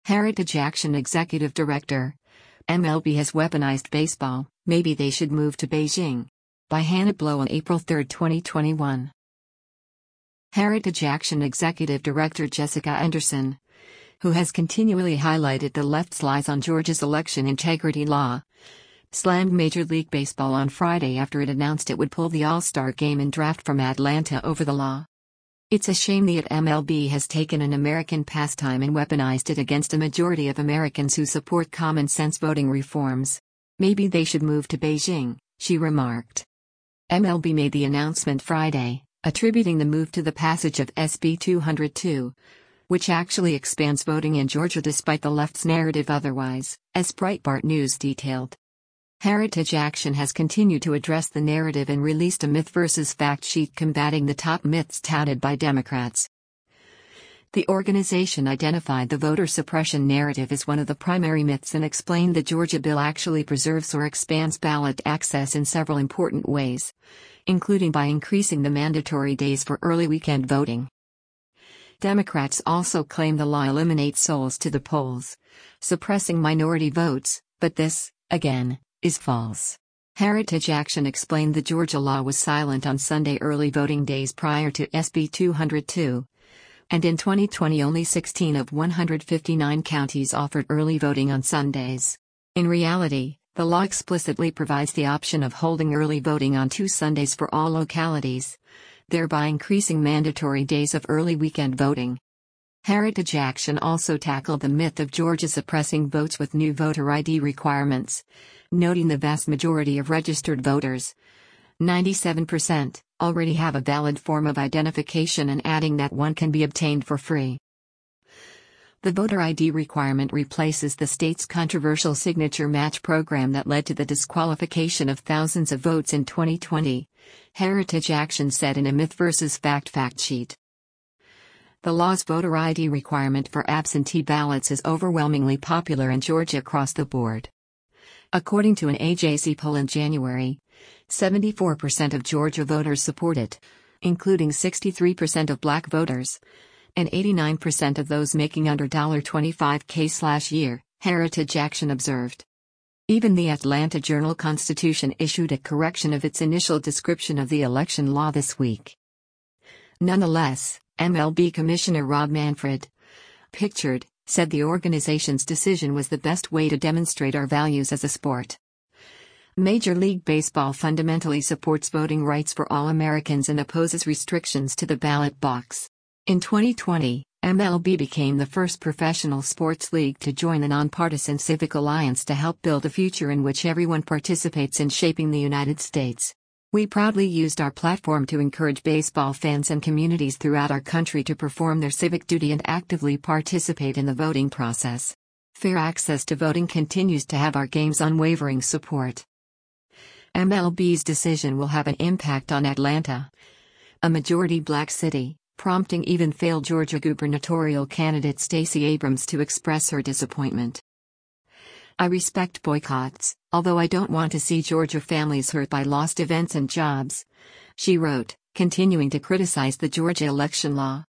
Heritage Action Executive Director. MLB has weaponized baseball, maybe they should move to Beijing. By Hannah Blow on April 3, 2021. Heritage Action Executive Director Jessica Anderson, who has continually highlighted the left's lies on Georgia's election integrity law, slammed Major League Baseball on Friday after it announced it would pull the All-Star Game and draft from Atlanta over the law. It's a shame that MLB has taken an American pastime and weaponized it against a majority of Americans who support common-sense voting reforms. Maybe they should move to Beijing, she remarked. MLB made the announcement Friday, attributing the move to the passage of SB 202, which actually expands voting in Georgia despite the left's narrative otherwise, as Breitbart News detailed. Heritage Action has continued to address the narrative and released a myth versus fact sheet combating the top myths touted by Democrats. The organization identified the voter suppression narrative as one of the primary myths and explained the Georgia bill actually preserves or expands ballot access in several important ways, including by increasing the mandatory days for early weekend voting. Democrats also claim the law eliminates souls to the polls, suppressing minority votes, but this, again, is false. Heritage Action explained the Georgia law was silent on Sunday early voting days prior to SB 202, and in 2020 only 16 of 159 counties offered early voting on Sundays. In reality, the law explicitly provides the option of holding early voting on 2 Sundays for all localities, thereby increasing mandatory days of early weekend voting. Heritage Action also tackled the myth of Georgia suppressing votes with new voter ID requirements, noting the vast majority of registered voters, 97%, already have a valid form of identification and adding that one can be obtained for free. The voter ID requirement replaces the state's controversial signature match program that led to the disqualification of thousands of votes in 2020, Heritage Action said in a myth versus fact sheet. The law's voter ID requirement for absentee ballots is overwhelmingly popular in Georgia across the board. According to an AJC poll in January, 74% of Georgia voters support it, including 63% of black voters, and 89% of those making under $25K/year, Heritage Action observed. Even the Atlanta Journal-Constitution issued a correction of its initial description of the election law this week. Nonetheless, MLB Commissioner Rob Manfred, pictured, said the organization's decision was the best way to demonstrate our values as a sport. Major League Baseball fundamentally supports voting rights for all Americans and opposes restrictions to the ballot box. In 2020, MLB became the first professional sports league to join the nonpartisan Civic Alliance to help build a future in which everyone participates in shaping the United States. We proudly used our platform to encourage baseball fans and communities throughout our country to perform their civic duty and actively participate in the voting process. Fair access to voting continues to have our game's unwavering support. MLB's decision will have an impact on Atlanta, a majority black city, prompting even failed Georgia gubernatorial candidate Stacey Abrams to express her disappointment. I respect boycotts, although I don't want to see Georgia families hurt by lost events and jobs, she wrote, continuing to criticize the Georgia election law.